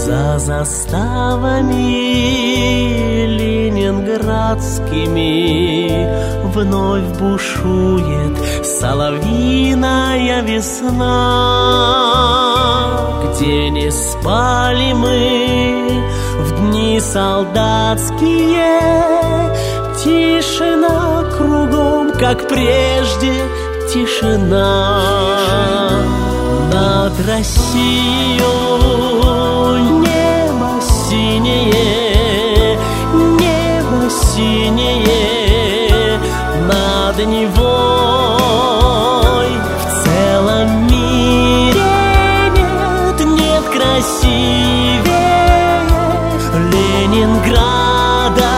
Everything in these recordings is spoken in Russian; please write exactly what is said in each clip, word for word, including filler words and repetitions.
За заставами ленинградскими вновь бушует соловьиная весна, где не спали мы в дни солдатские. Тишина кругом, как прежде, тишина. Над Россией небо синее, небо синее над Невой. В целом мире нет, нет красивее Ленинграда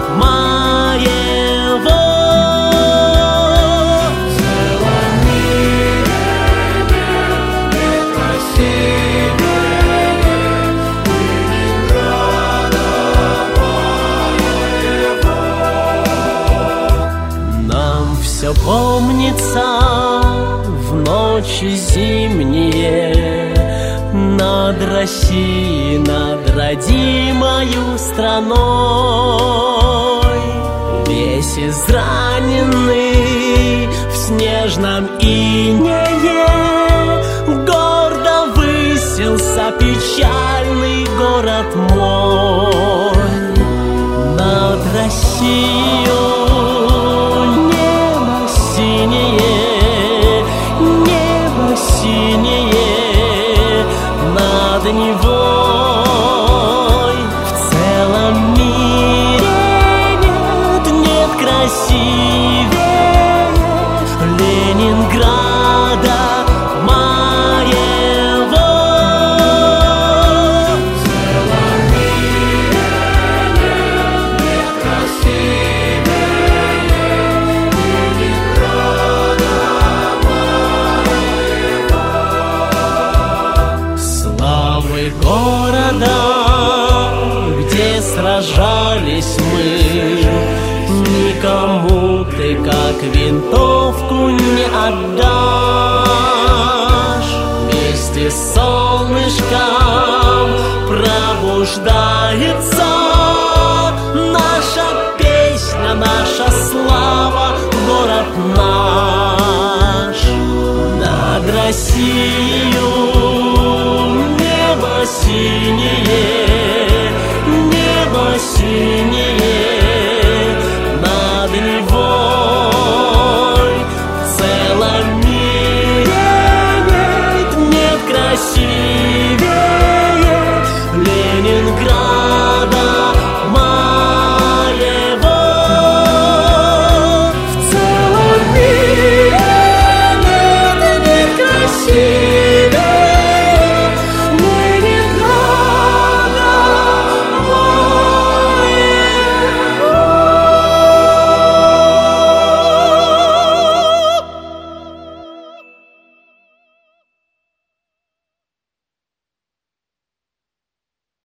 моего. В целом мире нет, нет красивее Ленинграда моего. Нам все помнится в ночи зимние над Россией, над родимою страной. Весь израненный в снежном инее гордо высился печальный город мой. Над Россией небо синее, небо синее над Невой. В целом мире нет, нет красивее Ленинграда моего. В целом мире нет, нет красивее Ленинграда моего. Славы города, где сражались мы, никому ты как винтовку не отдашь. Вместе с солнышком пробуждается наша песня, наша слава, город наш. Над Россией